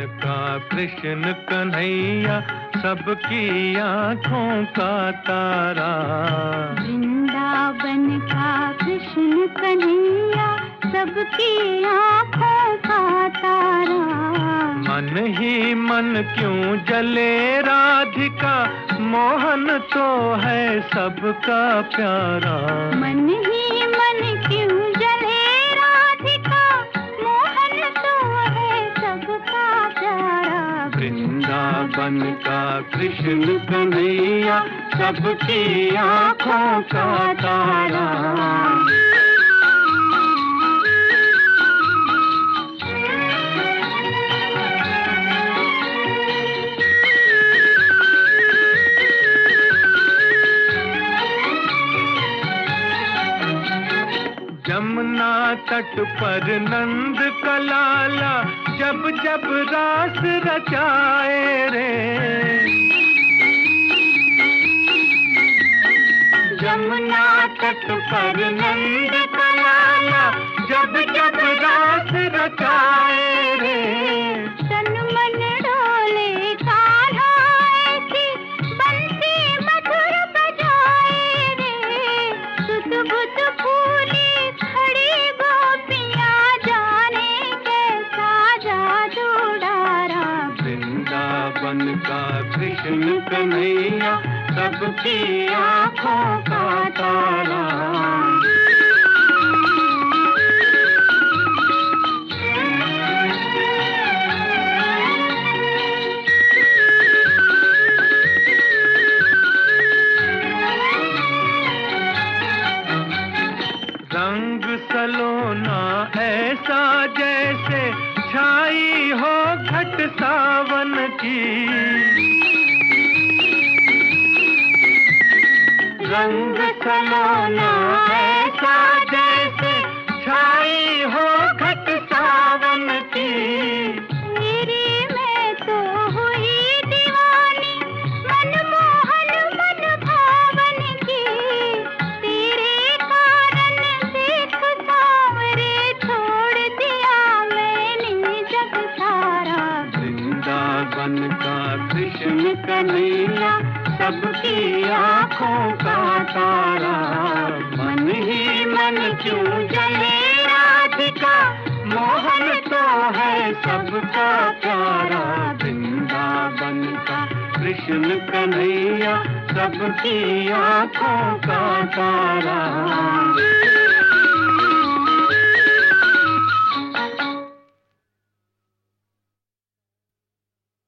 का कृष्ण कन्हैया, सबकी आँखों का तारा। वृंदावन का कृष्ण कन्हैया, सबकी आँखों का तारा। मन ही मन क्यों जले राधिका, मोहन तो है सबका प्यारा। मन ही मन क्यों जले राधिका, मोहन तो है सबका प्यारा। वृंदावन का कृष्ण कन्हैया, सबकी आँखों का तारा। यमुना तट पर नंद का लाला, जब जब रास रचाए रे। यमुना तट पर नंद का लाला, जब जब रास रचाए रे। तन मन डोले कान्हा ऐसी, बंसी मधुर बजाए रे। सुध बुध फूली खड़ी गोपियाँ, जाने कैसा जादू डारा। वृंदावन का कृष्ण कन्हैया, सबकी आँखों का तारा। रंग सलोना ऐसा जैसे छाई हो घट सावन की। रंग सलोना ऐसा जैसे छाई हो घट सावन की। तेरी मैं तो हुई दीवानी, मनमोहन मन भावन की। तेरे कारण देख सांवरे, छोड़ दिया मैंने जग सारा। वृंदावन का कृष्ण कन्हैया, सबकी आँखों का तारा। मन ही मन क्यों जले राधिका, मोहन तो है सबका प्यारा। वृंदावन का कृष्ण कन्हैया, सबकी आँखों का तारा।